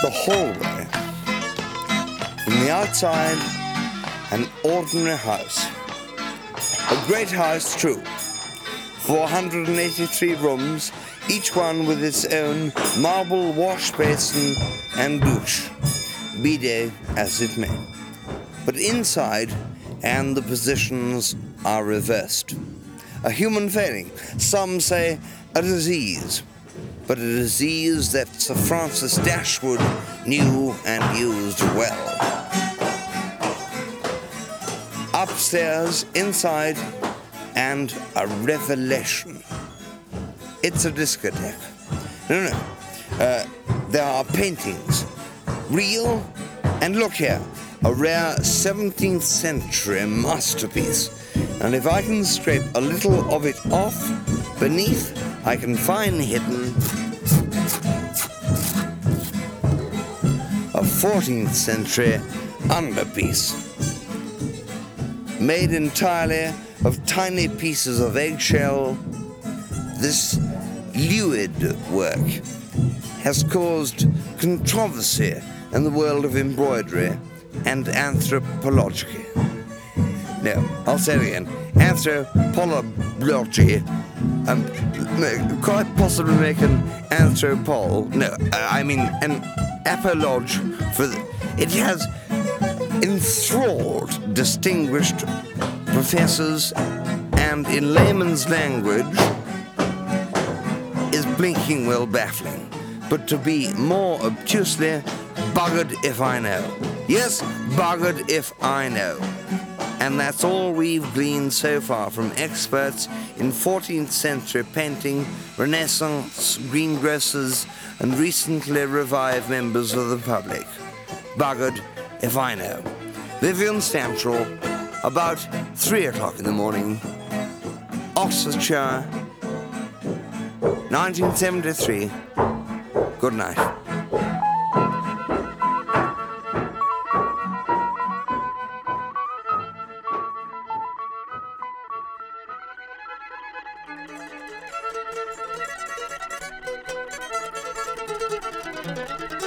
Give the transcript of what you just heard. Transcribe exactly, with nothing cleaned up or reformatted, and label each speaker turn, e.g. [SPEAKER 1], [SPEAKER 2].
[SPEAKER 1] the hallway. From the outside, an ordinary house. A great house, true. four hundred eighty-three rooms, each one with its own marble wash basin and douche, bidet as it may. But inside, and the positions are reversed. A human failing, some say a disease, but a disease that Sir Francis Dashwood knew and used well. Upstairs, inside, and a revelation. It's a discotheque. No, no. Uh, there are paintings, real, and look here, a rare seventeenth century masterpiece. And if I can scrape a little of it off, beneath, I can find hidden a fourteenth century underpiece, made entirely of tiny pieces of eggshell. This lewd work has caused controversy in the world of embroidery and anthropology. No, I'll say it again. Anthropology, um, quite possibly make an anthropol. No, I mean an apologue for the, it has enthralled distinguished professors, and in layman's language is blinking well baffling, but to be more obtusely, buggered if I know. Yes, buggered if I know. And that's all we've gleaned so far from experts in fourteenth century painting, Renaissance greengrocers, and recently revived members of the public. Buggered if I know. Vivian Stantrell, about three o'clock in the morning, Oxfordshire, nineteen seventy-three. Good night.
[SPEAKER 2] Thank you.